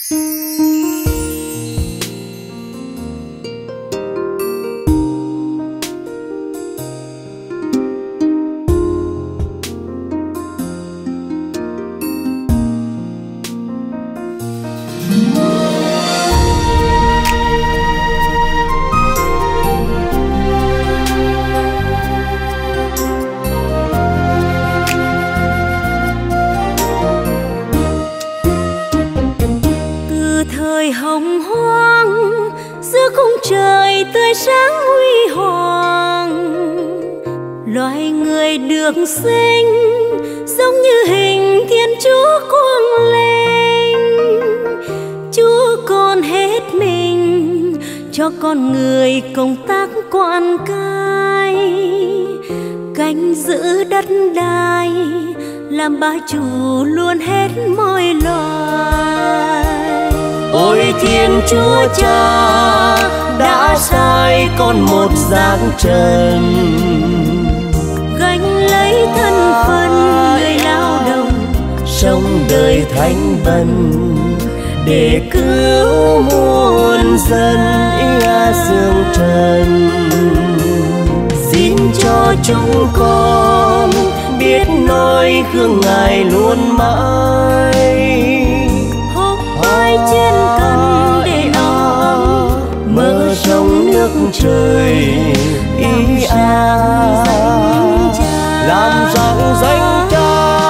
được sinh giống như hình Thiên Chúa quang linh. Chúa còn hết mình cho con người công tác quan cai, canh giữ đất đai, làm bá chủ luôn hết mọi loài. Ôi Thiên Chúa Cha đã sai con một dáng trần, gánh lấy thân phận người lao động, sống đời thánh bần để cứu muôn dân ia dương trần. Xin cho chúng con biết nói gương Ngài luôn mãi, hốc vai trên cần để ấm, mở rộng nước trời ý a, làm rạng danh Cha.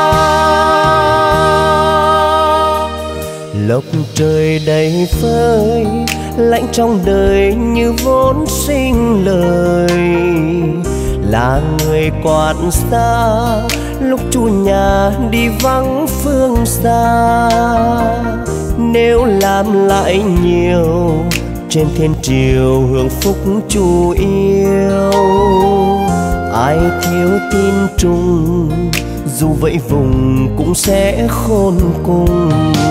Lộc trời đầy phơi lạnh trong đời như vốn sinh lời, là người quạt xa lúc chủ nhà đi vắng phương xa. Nếu làm lại nhiều trên thiên triều hưởng phúc Chủ yêu, ai thiếu tin trung dù vậy vùng cũng sẽ khôn cùng.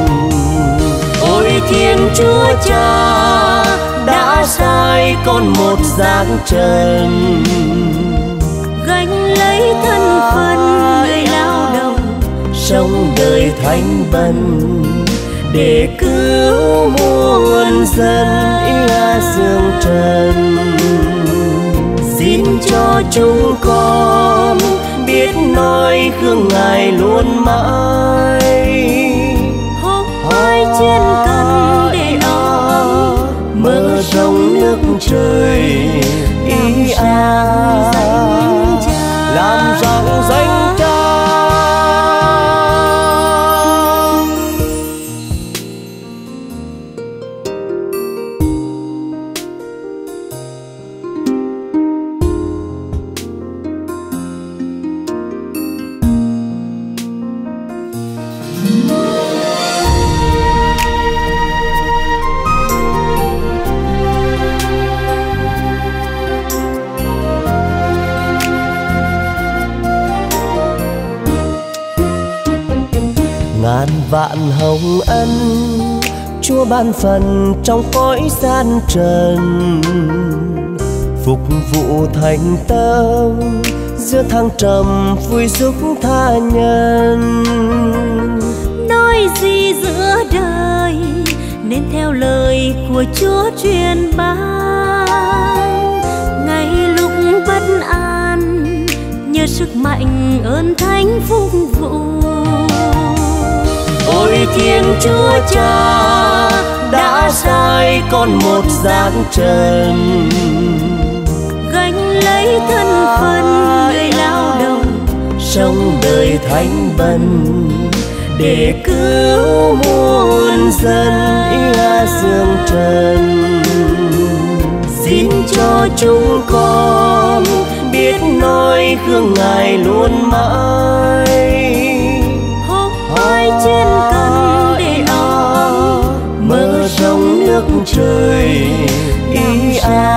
Ôi Thiên Chúa Cha đã sai con một dáng trần, gánh lấy thân phận người lao động, sống đời thánh bần để cứu muôn dân ia dương trần. Xin cho chúng con biết nói gương Ngài luôn mãi, hốc vai trên cần để ấm, mở rộng nước trời ý a, làm rạng danh Cha. Ngàn vạn hồng ân Chúa ban phần trong cõi gian trần, phục vụ thành tâm giữa thăng trầm vui giúp tha nhân. nói gì giữa đời nên theo lời của Chúa truyền ban. Ngay lúc bất an nhờ sức mạnh ơn thánh phục vụ. Ôi Thiên Chúa Cha đã sai con một dáng trần, gánh lấy thân phận người lao động, sống đời thánh bần để cứu muôn dân ia dương trần. Xin cho chúng con biết nói gương Ngài luôn mãi, hốc vai trên cần để ấm, mở rộng nước trời ý a,